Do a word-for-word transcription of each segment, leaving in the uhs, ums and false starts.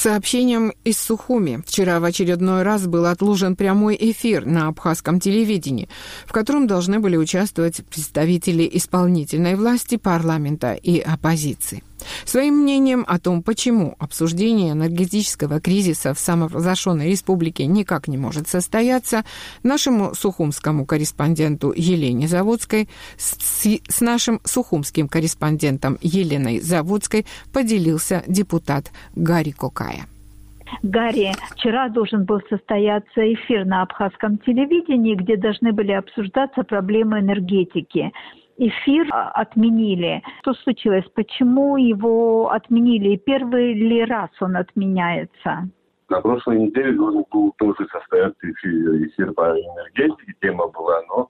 сообщениям из Сухуми. Вчера в очередной раз был отложен прямой эфир на абхазском телевидении, в котором должны были участвовать представители исполнительной власти, парламента и оппозиции. Своим мнением о том, почему обсуждение энергетического кризиса в самопровозглашенной республике никак не может состояться, нашему сухумскому корреспонденту Елене Заводской с, с нашим сухумским корреспондентом Еленой Заводской поделился депутат Гарри Кокая. Гарри, вчера должен был состояться эфир на абхазском телевидении, где должны были обсуждаться проблемы энергетики. Эфир отменили. Что случилось? Почему его отменили? Первый ли раз он отменяется? На прошлой неделе должен был тоже состояться эфир, эфир по энергетике. Тема была, но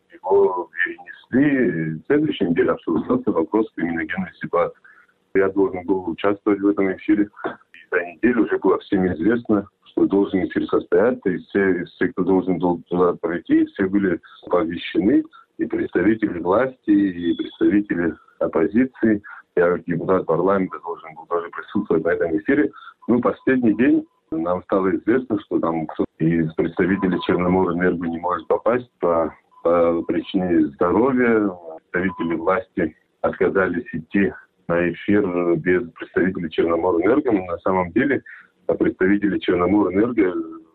его перенесли. В следующей неделе обсуждался вопрос криминогенной ситуации. Я должен был участвовать в этом эфире. И за неделю уже было всем известно, что должен эфир состояться. И все, все кто должен был туда пройти, все были оповещены. И представители власти, и представители оппозиции. Я, как депутат парламента, должен был тоже присутствовать на этом эфире. Ну, в последний день нам стало известно, что там кто-то из представителей Черноморэнерго не может попасть по, по причине здоровья. Представители власти отказались идти на эфир без представителей Черноморэнерго. Но на самом деле представители Черноморэнерго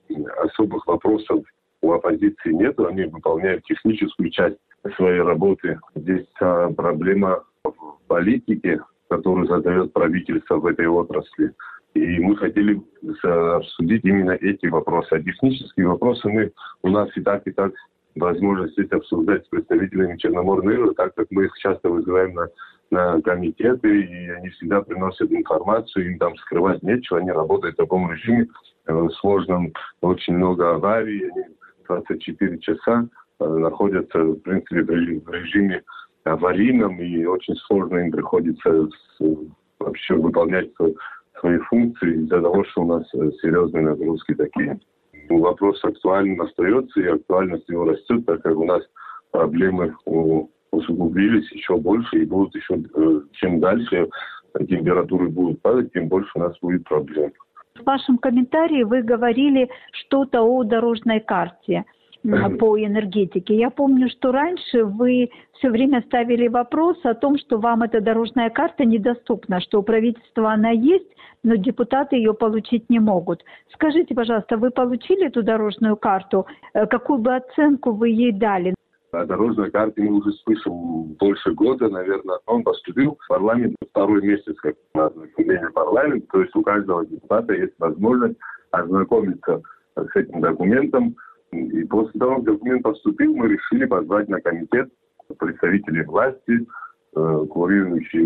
особых вопросов у оппозиции нету. Они выполняют техническую часть своей работы. Здесь а, проблема в политике, которую задает правительство в этой отрасли. И мы хотели обсудить именно эти вопросы. А технические вопросы мы, у нас и так, и так возможность здесь обсуждать с представителями Черноморэнерго, так как мы их часто вызываем на, на комитеты, и они всегда приносят информацию, им там скрывать нечего, они работают в таком режиме э, сложном, очень много аварий, они двадцать четыре часа находятся, в принципе, в режиме аварийном, и очень сложно им приходится вообще выполнять свои функции из-за того, что у нас серьезные нагрузки такие. Вопрос актуальным остается, и актуальность его растет, так как у нас проблемы усугубились еще больше, и будут еще, чем дальше температуры будут падать, тем больше у нас будет проблем. В вашем комментарии вы говорили что-то о дорожной карте по энергетике. Я помню, что раньше вы все время ставили вопрос о том, что вам эта дорожная карта недоступна, что у правительства она есть, но депутаты ее получить не могут. Скажите, пожалуйста, вы получили эту дорожную карту? Какую бы оценку вы ей дали? О дорожной карте мы уже слышим больше года, наверное. Он поступил в парламент второй месяц, как на ознакомление парламента. То есть у каждого депутата есть возможность ознакомиться с этим документом. И после того, как документ поступил, мы решили позвать на комитет представителей власти, курирующие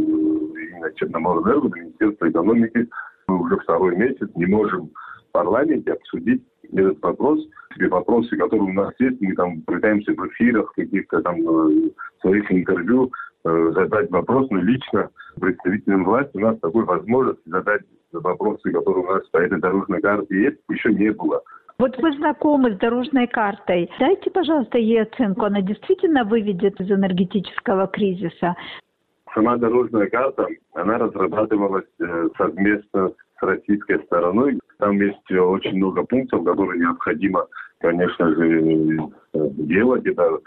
именно Черноморэнерго, Министерство экономики. Мы уже второй месяц не можем в парламенте обсудить этот вопрос. Те вопросы, которые у нас есть, мы там пытаемся в эфирах, каких-то там своих интервью задать вопрос, но лично представителям власти у нас такой возможности задать вопросы, которые у нас по этой дорожной карте есть, еще не было. Вот вы знакомы с дорожной картой. Дайте, пожалуйста, ей оценку. Она действительно выведет из энергетического кризиса? Сама дорожная карта, она разрабатывалась совместно с российской стороной. Там есть очень много пунктов, которые необходимо, конечно же, делать. Это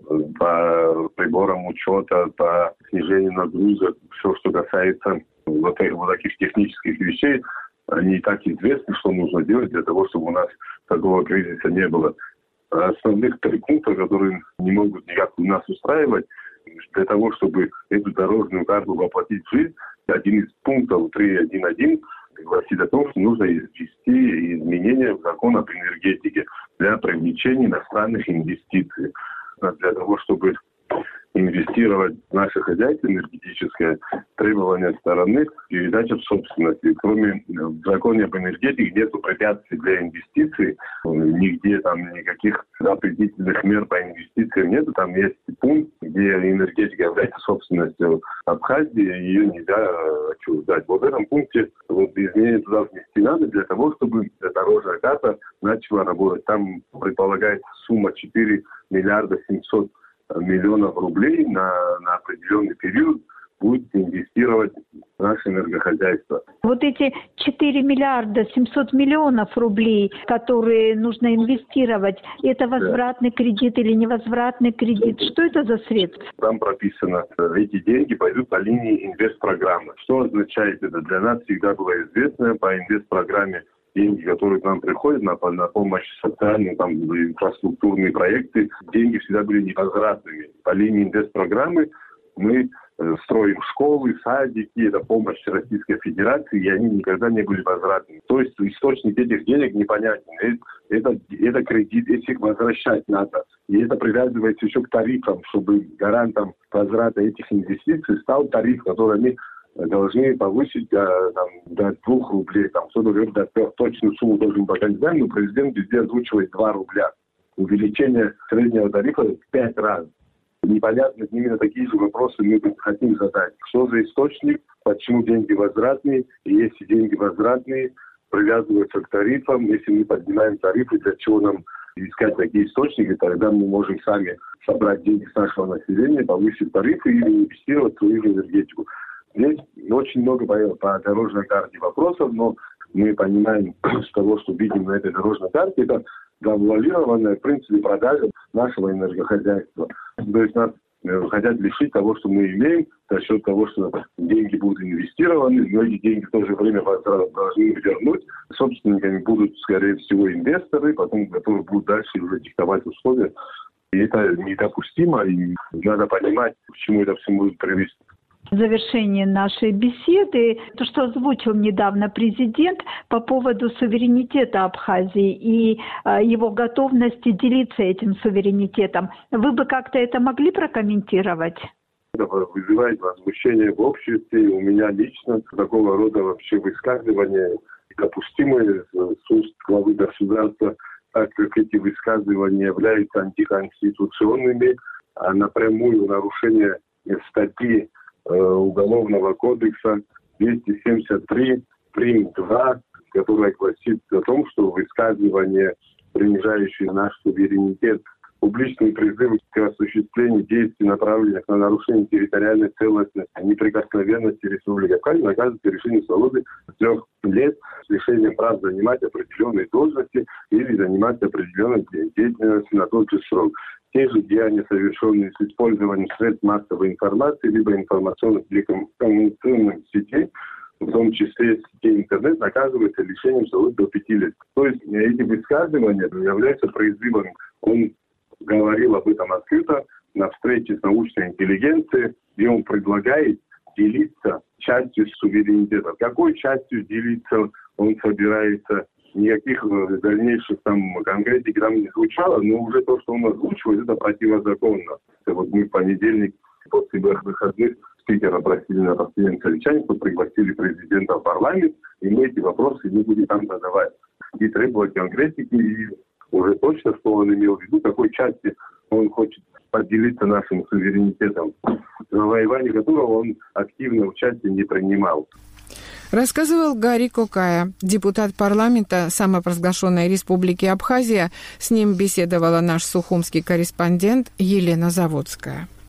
по приборам учета, по снижению нагрузок, все, что касается вот, вот таких технических вещей. Они и так известны, что нужно делать для того, чтобы у нас такого кризиса не было. Основных три пункта, которые не могут никак у нас устраивать, для того, чтобы эту дорожную карту воплотить в жизнь, один из пунктов три точка один точка один гласит о том, что нужно ввести изменения в закон об энергетике для привлечения иностранных инвестиций. Для того, чтобы инвестировать в наше хозяйство энергетическое, требования стороны передача в собственности. Кроме в законе об энергетике нету препятствий для инвестиций, нигде там никаких определительных мер по инвестициям нету. Там есть пункт, где энергетика является собственностью Абхазии, ее нельзя отчуждать. Вот в этом пункте вот изменения туда внести надо для того, чтобы дорожная карта начала работать. Там предполагается сумма четыре миллиарда семьсот миллионов рублей на, на определенный период будет инвестировать наше энергохозяйство. Вот эти четыре миллиарда семьсот миллионов рублей, которые нужно инвестировать, это возвратный да. кредит или невозвратный кредит? Что это за средства? Там прописано, эти деньги пойдут по линии инвестпрограммы. Что означает это? Для нас всегда было известно по инвестпрограмме деньги, которые к нам приходят на, на помощь социальным, там, инфраструктурные проекты, деньги всегда были невозвратными. По линии инвестпрограммы мы э, строим школы, садики, это помощь Российской Федерации, и они никогда не были возвратными. То есть источник этих денег непонятен. Это, это кредит, если их возвращать надо. И это привязывается еще к тарифам, чтобы гарантом возврата этих инвестиций стал тариф, который они должны повысить до, там, до двух рублей. Там, кто-то говорит, до точную сумму должен пока не знаю, но президент везде озвучивает два рубля. Увеличение среднего тарифа в пять раз. Непонятно, именно такие же вопросы мы хотим задать. Что за источник, почему деньги возвратные, и если деньги возвратные, привязываются к тарифам, если мы поднимаем тарифы, для чего нам искать такие источники, тогда мы можем сами собрать деньги с нашего населения, повысить тарифы или инвестировать в свою энергетику. Здесь очень много по, по дорожной карте вопросов, но мы понимаем с того, что видим на этой дорожной карте, это завуалированная, в принципе, продажа нашего энергохозяйства. То есть нас хотят лишить того, что мы имеем, за счет того, что деньги будут инвестированы, но эти деньги в то же время должны вернуть. Собственниками будут, скорее всего, инвесторы, потом, которые будут дальше уже диктовать условия. И это недопустимо, и надо понимать, к чему это все может привести. В завершении нашей беседы, то, что озвучил недавно президент по поводу суверенитета Абхазии и э, его готовности делиться этим суверенитетом. Вы бы как-то это могли прокомментировать? Это вызывает возмущение в обществе. У меня лично такого рода вообще высказывания допустимые с уст главы государства, так как эти высказывания являются антиконституционными, а напрямую нарушение статьи Уголовного кодекса двести семьдесят три прим. два, которая гласит о том, что высказывание, принижающее наш суверенитет, публичные призывы к осуществлению действий, направленных на нарушение территориальной целостности, неприкосновенности Республики Абхазия, наказывается решением свободы с трех лет с лишением прав занимать определенные должности или занимать определенную деятельность на тот же срок. Те же деяния, совершенные с использованием средств массовой информации, либо информационных коммуникационных сетей, в том числе сетей интернет, наказывается лишением свободы до пяти лет. То есть эти высказывания являются призывом. Он говорил об этом открыто на встрече с научной интеллигенцией, где он предлагает делиться частью суверенитета. Какой частью делиться он собирается? Никаких дальнейших там конкретики там не звучало, но уже то, что он озвучивает, это противозаконно. Вот мы в понедельник после выходных спикера просили на последнем совещании, что пригласили президента в парламент, и мы эти вопросы не будем там задавать. И требовать конкретики, и уже точно, что он имел в виду, какой части он хочет поделиться нашим суверенитетом, в завоевании которого он активно участие не принимал. Рассказывал Гарри Кокая, депутат парламента самопровозглашенной Республики Абхазия. С ним беседовала наш сухумский корреспондент Елена Заводская.